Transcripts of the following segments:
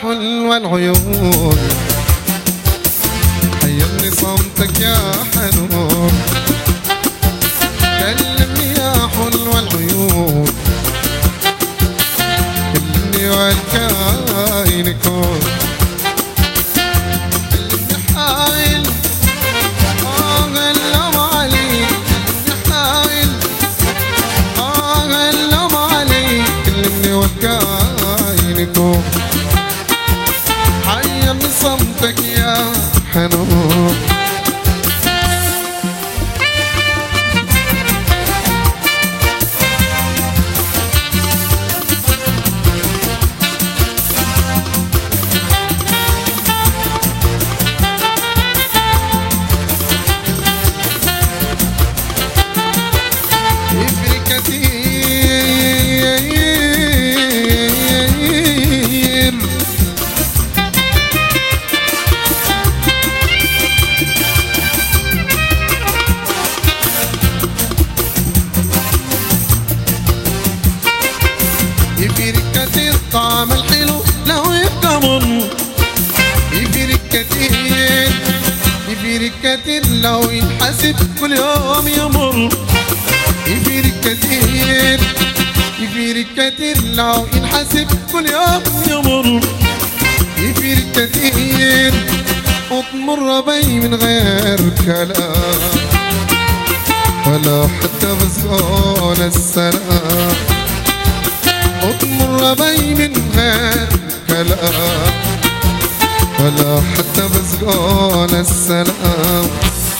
حلو العيون، حيرني صمتك يا حنون. كلمني يا حلو العيون، كلمني والكاين يكون. كلمني حايل غلم عليك، كلمني حايل غلم عليك. كلمني والكاين يكون، حيرني صمتك يا حنون. يفرق كتير طعم الحلو لو يبقى مر، يفرق كتير، يفرق كتير لو ينحسب كل يوم يمر. يفرق كتير، يفرق كتير لو ينحسب كل يوم يمر. يفرق كتير وتمر بي من غير كلام، ولا حتى بسؤال السلام. وتمر بي من غير كلام، ولا حتى بسؤال السلام.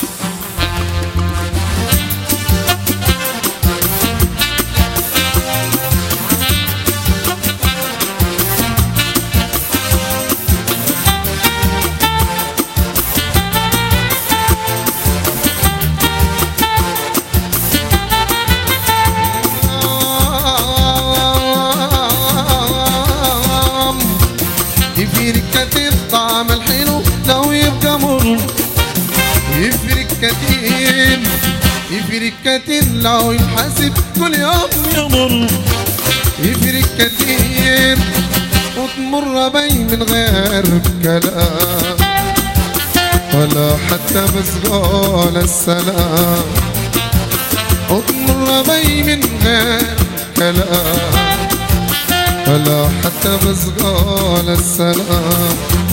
يفرق كتير طعم الحلو لو يبقى مر، يفرق كتير، يفرق كتير لو ينحسب كل يوم يمر. يفرق كتير وتمر بي من غير كلام، ولا حتى بسؤال السلام. وتمر بي من غير كلام، ولا حتى بسؤال السلام.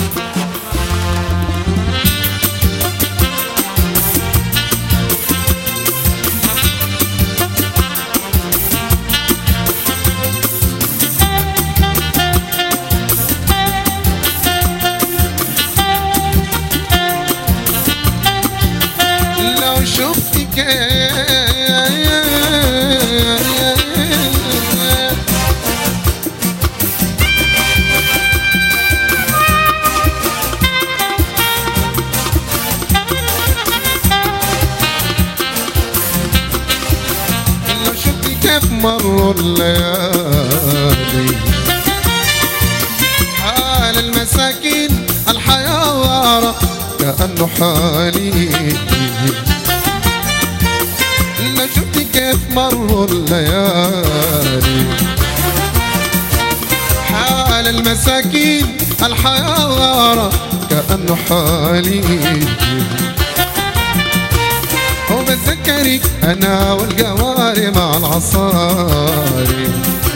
لو شفتك كيف مروا الليالي، حال المساكين الحيارى كأنه حالي. لو شفت كيف مروا الليالي، حال المساكين الحيارى كأنه حالي. وبتذكرك أنا والقواري مع العصاري،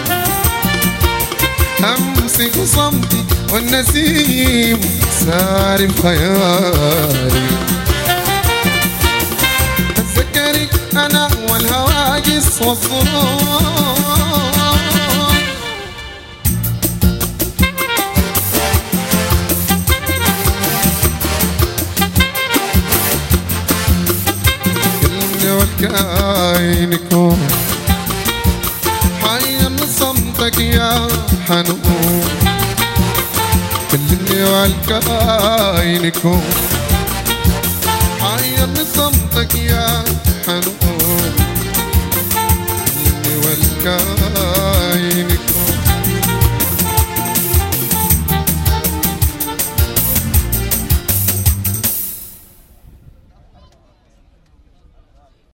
أمسك صمتي والنسيم ساري بخيالي. بتذكرك أنا والهواجس والظلام، والكاين يكون. حيرني صمتك يا حنون، كلمني والكاين يكون. حيرني صمتك يا حنون، كلمني والكاين